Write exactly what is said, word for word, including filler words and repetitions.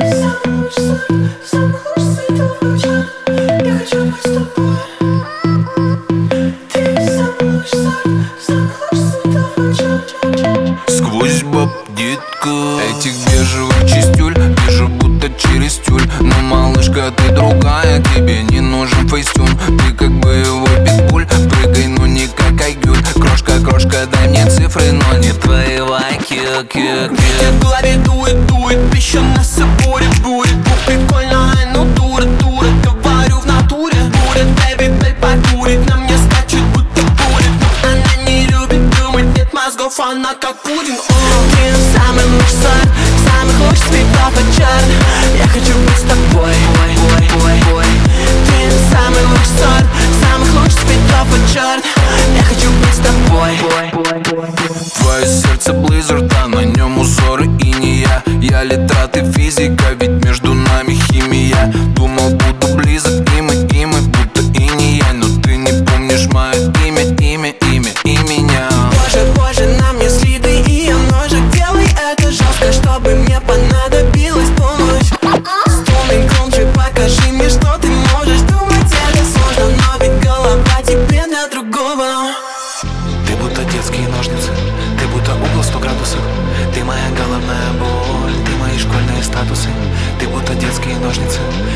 самый лучший, самый лучший цветов вечер. Я хочу быть с тобой. Ты самый лучший, самый лучший цветов вечер. Сквозь баб, детка, этих бежевых чистюль вижу будто через тюль. Но, малышка, ты другая, тебе не нужен фейстюн. Ты как бы его питбуль, прыгай, но не как Айгуль. Крошка, крошка, дай мне цифры, но не твоего ай кью, кью, кью. В голове дует, дует, пища нас соборит, будет. Бух, прикольно, ай, ну дура, дура, говорю в натуре. Будет, бэйби, бэй, покурит, на мне скачет, будто будет. Но она не любит думать, нет мозгов, она как пудинг. Ты самый лучший сон, самых лучших цветов вечер. Я хочу быть с тобой, ой, ой, ой, ой. Ты самый лучший сон, самых лучших цветов вечер. Я хочу быть с тобой, ой, ой, ой. Твое сердце Blizzard, а на нем узоры инея. Я литрат и физика, ведь между нами химия. Думал, буду близок, и мы, и мы будто и не я. Но ты не помнишь мое имя, имя, имя и меня. Боже, боже, на мне следы и я ножик. Делай это жестко, чтобы мне понадобилась помощь. Струнный громче, покажи мне, что ты можешь. Думать это сложно, но ведь голова тебе для другого. Ты будто детские ножницы, ты будто угол сто градусов. Ты моя головная боль, ты мои школьные статусы. Ты будто детские ножницы,